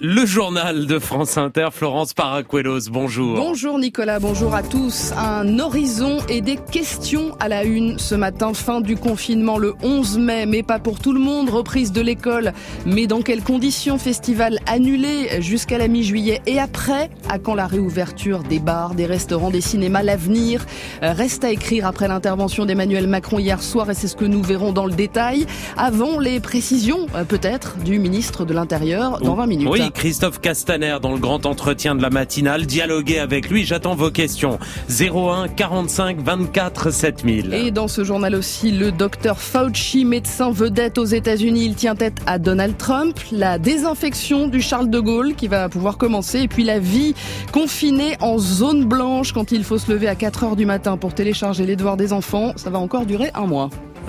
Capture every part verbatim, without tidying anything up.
Le journal de France Inter, Florence Paracuelos, bonjour. Bonjour Nicolas, bonjour à tous. Un horizon et des questions à la une ce matin. Fin du confinement le onze mai, mais pas pour tout le monde. Reprise de l'école, mais dans quelles conditions? Festival annulé jusqu'à la mi-juillet. Et après, à quand la réouverture des bars, des restaurants, des cinémas? L'avenir reste à écrire après l'intervention d'Emmanuel Macron hier soir, et c'est ce que nous verrons dans le détail. Avant les précisions, peut-être, du ministre de l'Intérieur dans vingt minutes. Oui, Christophe Castaner dans le grand entretien de la matinale. Dialoguez avec lui, j'attends vos questions. zéro un quarante-cinq vingt-quatre sept mille. Et dans ce journal aussi, le docteur Fauci, médecin vedette aux États-Unis, il tient tête à Donald Trump. La désinfection du Charles de Gaulle qui va pouvoir commencer. Et puis la vie confinée en zone blanche quand il faut se lever à quatre heures du matin pour télécharger les devoirs des enfants. Ça va encore durer un mois.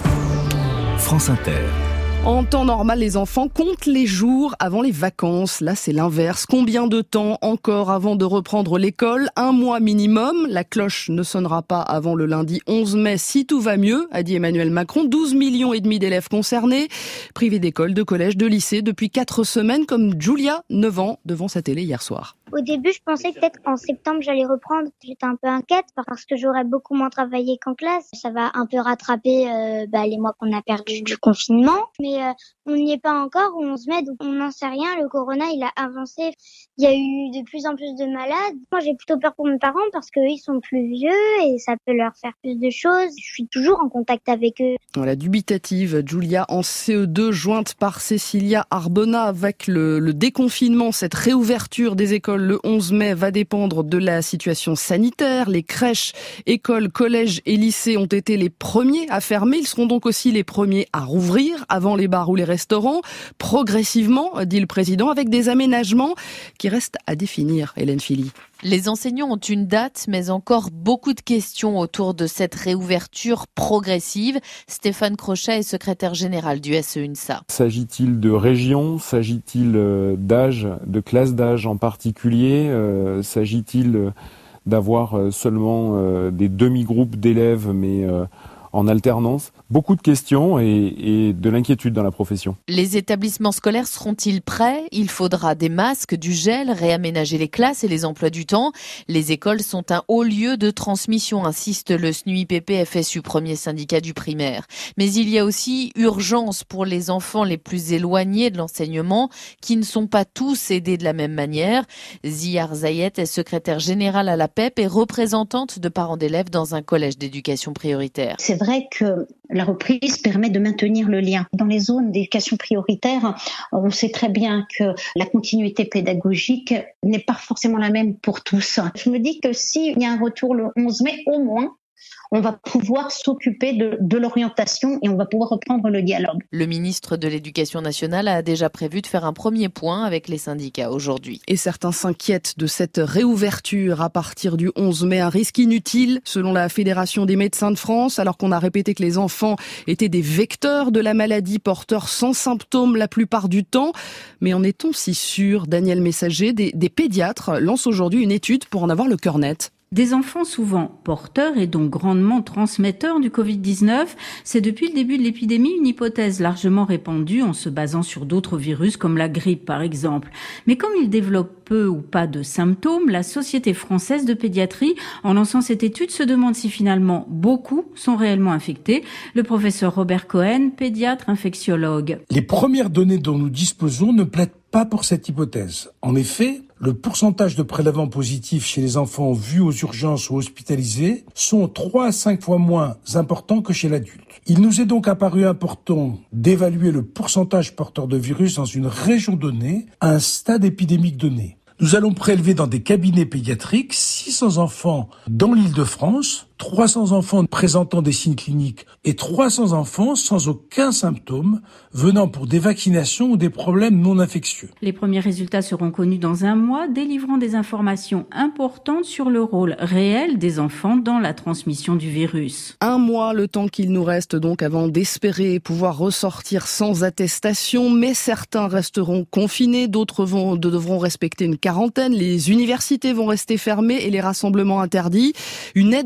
France Inter. En temps normal, les enfants comptent les jours avant les vacances. Là, c'est l'inverse. Combien de temps encore avant de reprendre l'école? Un mois minimum. La cloche ne sonnera pas avant le lundi onze mai si tout va mieux, a dit Emmanuel Macron. douze millions et demi d'élèves concernés, privés d'école, de collège, de lycée depuis quatre semaines, comme Julia, neuf ans, devant sa télé hier soir. Au début, je pensais que peut-être qu'en septembre, j'allais reprendre. J'étais un peu inquiète parce que j'aurais beaucoup moins travaillé qu'en classe. Ça va un peu rattraper euh, bah, les mois qu'on a perdus du confinement. Mais euh, on n'y est pas encore au onze mai, donc on n'en sait rien. Le corona, il a avancé. Il y a eu de plus en plus de malades. Moi, j'ai plutôt peur pour mes parents parce qu'eux, ils sont plus vieux et ça peut leur faire plus de choses. Je suis toujours en contact avec eux. Voilà, dubitative, Julia en C E deux, jointe par Cécilia Arbona. Avec le, le déconfinement, cette réouverture des écoles le onze mai va dépendre de la situation sanitaire. Les crèches, écoles, collèges et lycées ont été les premiers à fermer. Ils seront donc aussi les premiers à rouvrir avant les bars ou les restaurants. Progressivement, dit le président, avec des aménagements qui restent à définir. Hélène Philly. Les enseignants ont une date, mais encore beaucoup de questions autour de cette réouverture progressive. Stéphane Crochet est secrétaire général du S E U N S A. S'agit-il de régions? S'agit-il d'âge, de classe d'âge en particulier? euh, S'agit-il d'avoir seulement des demi-groupes d'élèves, mais euh, en alternance? Beaucoup de questions et, et de l'inquiétude dans la profession. Les établissements scolaires seront-ils prêts? Il faudra des masques, du gel, réaménager les classes et les emplois du temps. Les écoles sont un haut lieu de transmission, insiste le S N U I P P F S U, premier syndicat du primaire. Mais il y a aussi urgence pour les enfants les plus éloignés de l'enseignement, qui ne sont pas tous aidés de la même manière. Ziyar Zayet est secrétaire générale à la P E P et représentante de parents d'élèves dans un collège d'éducation prioritaire. C'est vrai que la reprise permet de maintenir le lien. Dans les zones d'éducation prioritaire, on sait très bien que la continuité pédagogique n'est pas forcément la même pour tous. Je me dis que s'il y a un retour le onze mai, au moins, on va pouvoir s'occuper de, de l'orientation et on va pouvoir reprendre le dialogue. Le ministre de l'Éducation nationale a déjà prévu de faire un premier point avec les syndicats aujourd'hui. Et certains s'inquiètent de cette réouverture à partir du onze mai, un risque inutile selon la Fédération des médecins de France, alors qu'on a répété que les enfants étaient des vecteurs de la maladie, porteurs sans symptômes la plupart du temps. Mais en est-on si sûr? Daniel Messager, des, des pédiatres, lance aujourd'hui une étude pour en avoir le cœur net. Des enfants souvent porteurs et donc grandement transmetteurs du covid dix-neuf, c'est depuis le début de l'épidémie une hypothèse largement répandue en se basant sur d'autres virus comme la grippe par exemple. Mais comme ils développent peu ou pas de symptômes, la Société française de pédiatrie, en lançant cette étude, se demande si finalement beaucoup sont réellement infectés. Le professeur Robert Cohen, pédiatre infectiologue. Les premières données dont nous disposons ne plaident pas pour cette hypothèse. En effet, le pourcentage de prélèvements positifs chez les enfants vus aux urgences ou hospitalisés sont trois à cinq fois moins importants que chez l'adulte. Il nous est donc apparu important d'évaluer le pourcentage porteur de virus dans une région donnée, à un stade épidémique donné. Nous allons prélever dans des cabinets pédiatriques six cents enfants dans l'Île-de-France, trois cents enfants présentant des signes cliniques et trois cents enfants sans aucun symptôme venant pour des vaccinations ou des problèmes non infectieux. Les premiers résultats seront connus dans un mois, délivrant des informations importantes sur le rôle réel des enfants dans la transmission du virus. Un mois, le temps qu'il nous reste donc avant d'espérer pouvoir ressortir sans attestation, mais certains resteront confinés, d'autres vont, devront respecter une quarantaine, les universités vont rester fermées et les rassemblements interdits. Une aide exceptionnelle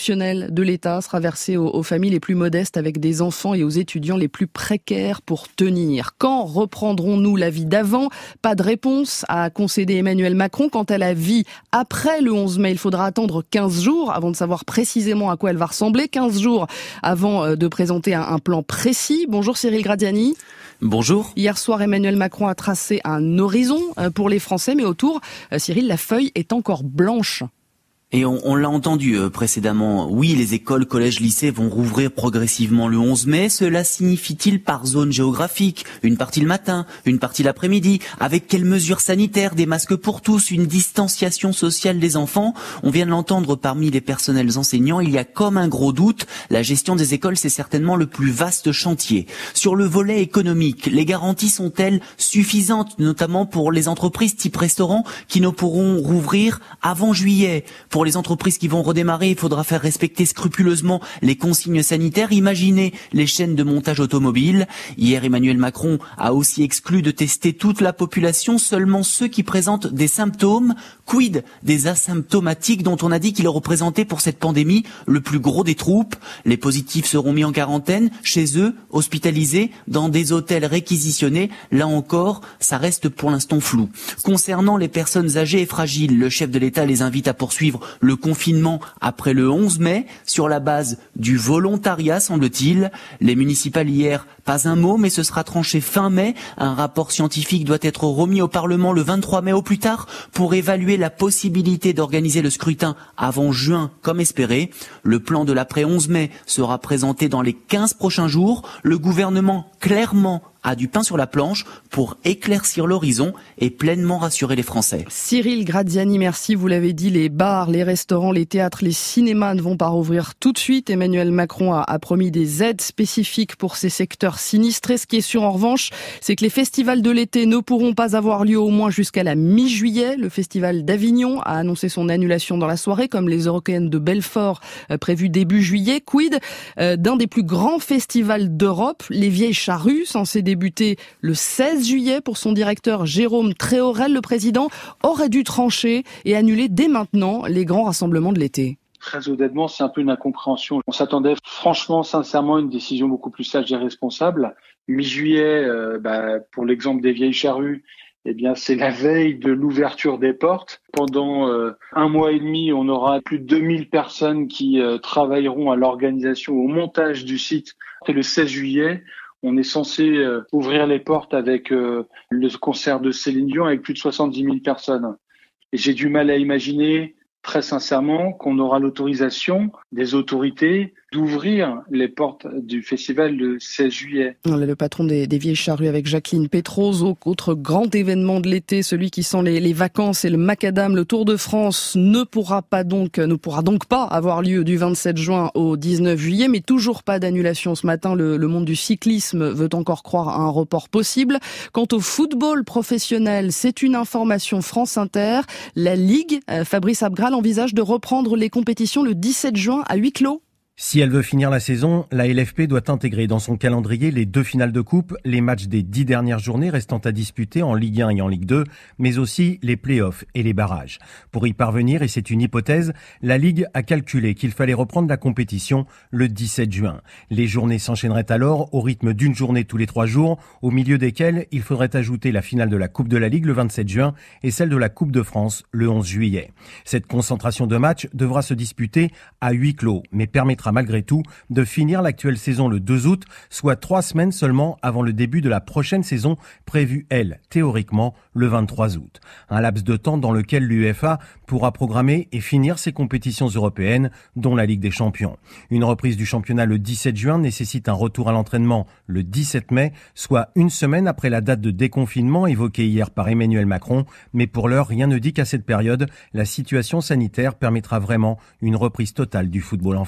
exceptionnelle de l'État sera versée aux, aux familles les plus modestes avec des enfants et aux étudiants les plus précaires pour tenir. Quand reprendrons-nous la vie d'avant ? Pas de réponse a concédé Emmanuel Macron. Quant à la vie après le onze mai, il faudra attendre quinze jours avant de savoir précisément à quoi elle va ressembler. quinze jours avant de présenter un, un plan précis. Bonjour Cyril Gradiani. Bonjour. Hier soir, Emmanuel Macron a tracé un horizon pour les Français, mais autour, Cyril, la feuille est encore blanche. Et on, on l'a entendu euh, précédemment, oui, les écoles, collèges, lycées vont rouvrir progressivement le onze mai. Cela signifie-t-il par zone géographique ? Une partie le matin, une partie l'après-midi ? Avec quelles mesures sanitaires ? Des masques pour tous ? Une distanciation sociale des enfants ? On vient de l'entendre parmi les personnels enseignants, il y a comme un gros doute. La gestion des écoles, c'est certainement le plus vaste chantier. Sur le volet économique, les garanties sont-elles suffisantes, notamment pour les entreprises type restaurant qui ne pourront rouvrir avant juillet ? Pour les entreprises qui vont redémarrer, il faudra faire respecter scrupuleusement les consignes sanitaires. Imaginez les chaînes de montage automobile. Hier, Emmanuel Macron a aussi exclu de tester toute la population, seulement ceux qui présentent des symptômes. Quid des asymptomatiques dont on a dit qu'ils représentaient pour cette pandémie le plus gros des troupes ? Les positifs seront mis en quarantaine, chez eux, hospitalisés, dans des hôtels réquisitionnés. Là encore, ça reste pour l'instant flou. Concernant les personnes âgées et fragiles, le chef de l'État les invite à poursuivre le confinement après le onze mai, sur la base du volontariat, semble-t-il. Les municipales hier, pas un mot, mais ce sera tranché fin mai. Un rapport scientifique doit être remis au Parlement le vingt-trois mai au plus tard pour évaluer la possibilité d'organiser le scrutin avant juin, comme espéré. Le plan de l'après onze mai sera présenté dans les quinze prochains jours. Le gouvernement, clairement, a du pain sur la planche pour éclaircir l'horizon et pleinement rassurer les Français. Cyril Gradiani, merci. Vous l'avez dit, les bars, les restaurants, les théâtres, les cinémas ne vont pas rouvrir tout de suite. Emmanuel Macron a, a promis des aides spécifiques pour ces secteurs sinistrés. Ce qui est sûr en revanche, c'est que les festivals de l'été ne pourront pas avoir lieu au moins jusqu'à la mi-juillet. Le festival d'Avignon a annoncé son annulation dans la soirée, comme les Européennes de Belfort euh, prévues début juillet. Quid euh, d'un des plus grands festivals d'Europe, les Vieilles Charrues, censé débuté le seize juillet pour son directeur Jérôme Tréhorel. Le président aurait dû trancher et annuler dès maintenant les grands rassemblements de l'été. Très honnêtement, c'est un peu une incompréhension. On s'attendait franchement, sincèrement, à une décision beaucoup plus sage et responsable. Mi-juillet, euh, bah, pour l'exemple des Vieilles Charrues, eh bien, c'est la veille de l'ouverture des portes. Pendant euh, un mois et demi, on aura plus de deux mille personnes qui euh, travailleront à l'organisation, au montage du site. Et le seize juillet, on est censé euh, ouvrir les portes avec euh, le concert de Céline Dion avec plus de soixante-dix mille personnes. Et j'ai du mal à imaginer, très sincèrement, qu'on aura l'autorisation des autorités d'ouvrir les portes du festival le seize juillet. Le patron des, des Vieilles Charrues avec Jacqueline Pétroz. Autre grand événement de l'été, celui qui sent les, les vacances et le macadam, le Tour de France ne pourra pas donc, ne pourra donc pas avoir lieu du vingt-sept juin au dix-neuf juillet, mais toujours pas d'annulation ce matin. Le, le monde du cyclisme veut encore croire à un report possible. Quant au football professionnel, c'est une information France Inter. La Ligue, Fabrice Abgral, envisage de reprendre les compétitions le dix-sept juin à huis clos. Si elle veut finir la saison, la L F P doit intégrer dans son calendrier les deux finales de coupe, les matchs des dix dernières journées restant à disputer en Ligue un et en Ligue deux, mais aussi les play-offs et les barrages. Pour y parvenir, et c'est une hypothèse, la Ligue a calculé qu'il fallait reprendre la compétition le dix-sept juin. Les journées s'enchaîneraient alors au rythme d'une journée tous les trois jours, au milieu desquelles il faudrait ajouter la finale de la Coupe de la Ligue le vingt-sept juin et celle de la Coupe de France le onze juillet. Cette concentration de matchs devra se disputer à huis clos, mais permettra malgré tout de finir l'actuelle saison le deux août, soit trois semaines seulement avant le début de la prochaine saison prévue, elle, théoriquement, le vingt-trois août. Un laps de temps dans lequel l'UEFA pourra programmer et finir ses compétitions européennes, dont la Ligue des Champions. Une reprise du championnat le dix-sept juin nécessite un retour à l'entraînement le dix-sept mai, soit une semaine après la date de déconfinement évoquée hier par Emmanuel Macron, mais pour l'heure, rien ne dit qu'à cette période, la situation sanitaire permettra vraiment une reprise totale du football en France. Fabrice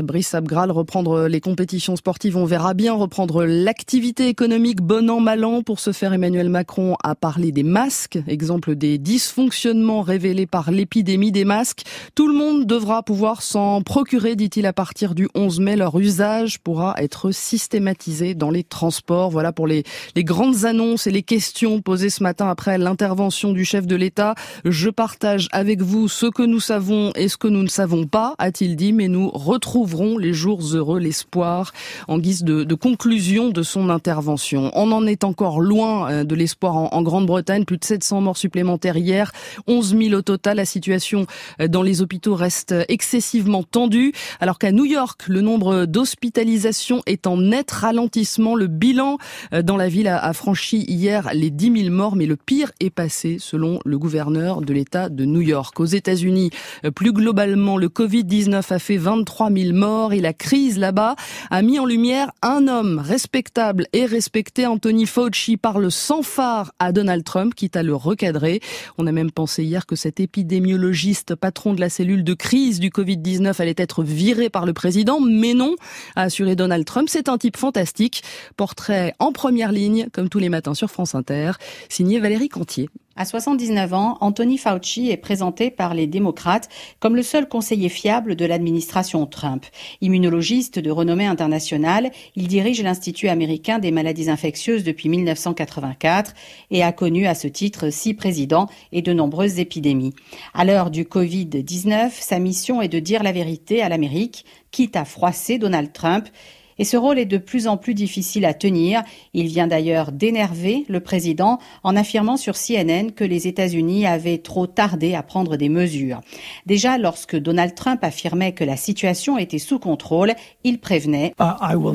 Brice Abgral, reprendre les compétitions sportives, on verra bien, reprendre l'activité économique bon an mal an. Pour ce faire, Emmanuel Macron a parlé des masques, exemple des dysfonctionnements révélés par l'épidémie des masques. Tout le monde devra pouvoir s'en procurer, dit-il, à partir du onze mai. Leur usage pourra être systématisé dans les transports. Voilà pour les, les grandes annonces et les questions posées ce matin après l'intervention du chef de l'État. Je partage avec vous ce que nous savons et ce que nous ne savons pas, a-t-il dit, mais nous retrouverons les jours heureux, l'espoir, en guise de, de conclusion de son intervention. On en est encore loin de l'espoir en, en Grande-Bretagne, plus de sept cents morts supplémentaires hier, onze mille au total. La situation dans les hôpitaux reste excessivement tendue, alors qu'à New York, le nombre d'hospitalisations est en net ralentissement. Le bilan dans la ville a franchi hier les dix mille morts, mais le pire est passé, selon le gouverneur de l'État de New York. Aux États-Unis, plus globalement, le covid dix-neuf a fait vingt-trois mille morts et la crise là-bas a mis en lumière un homme respectable et respecté. Anthony Fauci parle sans phare à Donald Trump, quitte à le recadrer. On a même pensé hier que cet épidémiologiste, patron de la cellule de crise du covid dix-neuf, allait être viré par le président, mais non, a assuré Donald Trump. C'est un type fantastique. Portrait en première ligne, comme tous les matins sur France Inter, signé Valérie Cantier. À soixante-dix-neuf ans, Anthony Fauci est présenté par les démocrates comme le seul conseiller fiable de l'administration Trump. Immunologiste de renommée internationale, il dirige l'Institut américain des maladies infectieuses depuis mille neuf cent quatre-vingt-quatre et a connu à ce titre six présidents et de nombreuses épidémies. À l'heure du covid dix-neuf, sa mission est de dire la vérité à l'Amérique, quitte à froisser Donald Trump. Et ce rôle est de plus en plus difficile à tenir. Il vient d'ailleurs d'énerver le président en affirmant sur C N N que les États-Unis avaient trop tardé à prendre des mesures. Déjà, lorsque Donald Trump affirmait que la situation était sous contrôle, il prévenait «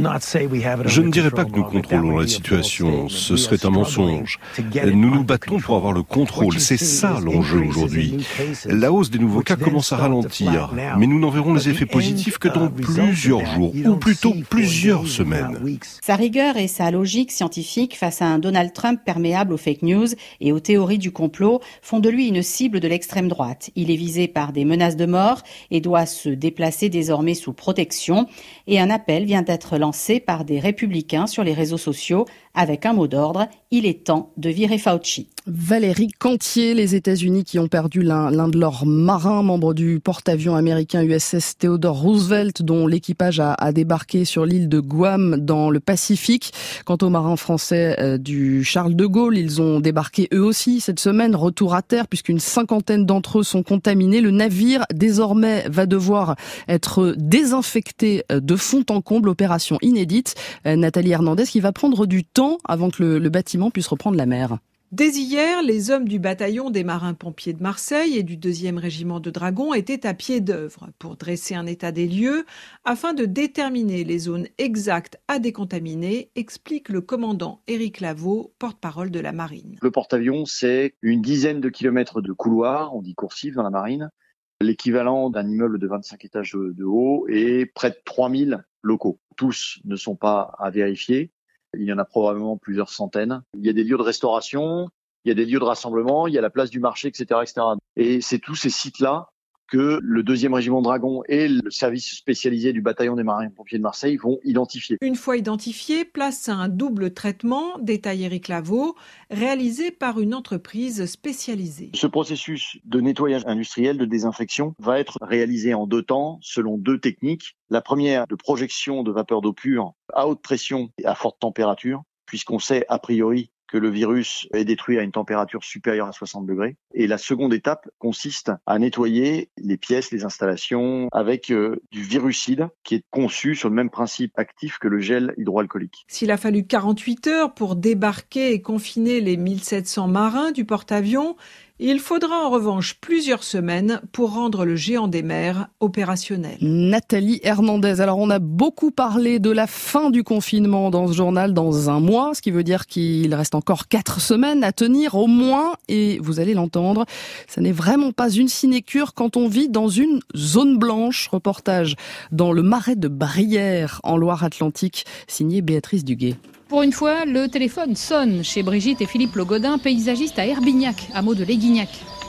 Je ne dirais pas que nous contrôlons la situation, ce serait un mensonge. Nous nous battons pour avoir le contrôle, c'est ça l'enjeu aujourd'hui. La hausse des nouveaux cas commence à ralentir, mais nous n'en verrons les effets positifs que dans plusieurs jours, ou plutôt plusieurs Plusieurs semaines. Sa rigueur et sa logique scientifique face à un Donald Trump perméable aux fake news et aux théories du complot font de lui une cible de l'extrême droite. Il est visé par des menaces de mort et doit se déplacer désormais sous protection. Et un appel vient d'être lancé par des républicains sur les réseaux sociaux avec un mot d'ordre, il est temps de virer Fauci. Valérie Cantier, les États-Unis qui ont perdu l'un, l'un de leurs marins, membre du porte-avions américain U S S Theodore Roosevelt, dont l'équipage a, a débarqué sur l'île de Guam dans le Pacifique. Quant aux marins français euh, du Charles de Gaulle, ils ont débarqué eux aussi cette semaine, retour à terre, puisqu'une cinquantaine d'entre eux sont contaminés. Le navire, désormais, va devoir être désinfecté de fond en comble, opération inédite. Euh, Nathalie Hernandez qui va prendre du temps avant que le, le bâtiment puisse reprendre la mer. Dès hier, les hommes du bataillon des marins-pompiers de Marseille et du deuxième régiment de dragons étaient à pied d'œuvre pour dresser un état des lieux afin de déterminer les zones exactes à décontaminer, explique le commandant Éric Laveau, porte-parole de la marine. Le porte-avions, c'est une dizaine de kilomètres de couloirs, on dit coursifs dans la marine, l'équivalent d'un immeuble de vingt-cinq étages de haut et près de trois mille locaux. Tous ne sont pas à vérifier. Il y en a probablement plusieurs centaines. Il y a des lieux de restauration, il y a des lieux de rassemblement, il y a la place du marché, et cetera, et cetera. Et c'est tous ces sites-là que le deuxième régiment Dragon et le service spécialisé du bataillon des marins-pompiers de Marseille vont identifier. Une fois identifié, place à un double traitement, détaille Éric Laveau, réalisé par une entreprise spécialisée. Ce processus de nettoyage industriel, de désinfection, va être réalisé en deux temps, selon deux techniques. La première, de projection de vapeur d'eau pure à haute pression et à forte température, puisqu'on sait a priori que le virus est détruit à une température supérieure à soixante degrés. Et la seconde étape consiste à nettoyer les pièces, les installations avec euh, du virucide qui est conçu sur le même principe actif que le gel hydroalcoolique. S'il a fallu quarante-huit heures pour débarquer et confiner les mille sept cents marins du porte-avions, il faudra en revanche plusieurs semaines pour rendre le géant des mers opérationnel. Nathalie Hernandez. Alors on a beaucoup parlé de la fin du confinement dans ce journal dans un mois, ce qui veut dire qu'il reste encore quatre semaines à tenir au moins. Et vous allez l'entendre, ça n'est vraiment pas une sinécure quand on vit dans une zone blanche. Reportage dans le Marais de Brière en Loire-Atlantique, signé Béatrice Duguay. Pour une fois, le téléphone sonne chez Brigitte et Philippe Logodin, paysagistes à Herbignac, hameau de Léguignac.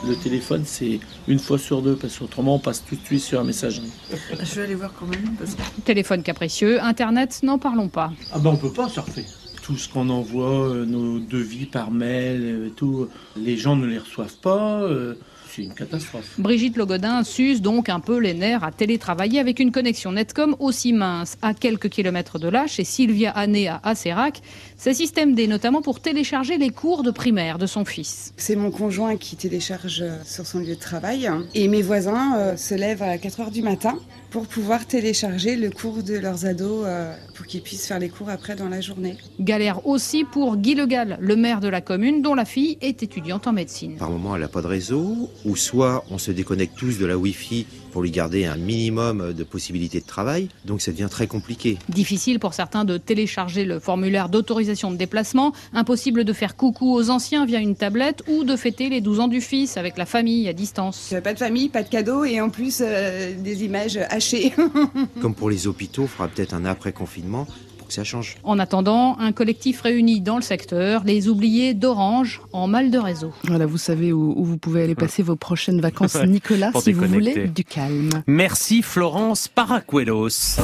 Le téléphone, c'est une fois sur deux, parce qu'autrement, on passe tout de suite sur la messagerie. Je vais aller voir quand même. Parce que... Téléphone capricieux, Internet, n'en parlons pas. Ah ben, on peut pas surfer. Tout ce qu'on envoie, euh, nos devis par mail, euh, tout, les gens ne les reçoivent pas. Euh, c'est une catastrophe. Brigitte Logodin s'use donc un peu les nerfs à télétravailler avec une connexion Netcom aussi mince à quelques kilomètres de là, chez Sylvia Hanné à Acérac. C'est système D, notamment pour télécharger les cours de primaire de son fils. C'est mon conjoint qui télécharge sur son lieu de travail. Et mes voisins euh, se lèvent à quatre heures du matin pour pouvoir télécharger le cours de leurs ados euh, pour qu'ils puissent faire les cours après dans la journée. Galère aussi pour Guy Le Gall, le maire de la commune, dont la fille est étudiante en médecine. Par moment, elle n'a pas de réseau, ou soit on se déconnecte tous de la Wi-Fi pour lui garder un minimum de possibilités de travail, donc ça devient très compliqué. Difficile pour certains de télécharger le formulaire d'autorisation de déplacement, impossible de faire coucou aux anciens via une tablette ou de fêter les douze ans du fils avec la famille à distance. Pas de famille, pas de cadeaux et en plus euh, des images hachées. Comme pour les hôpitaux, il faudra peut-être un après-confinement pour que ça change. En attendant, un collectif réuni dans le secteur, les oubliés d'Orange en mal de réseau. Voilà, vous savez où, où vous pouvez aller passer vos prochaines vacances, Nicolas, si vous voulez du calme. Merci Florence Paracuelos.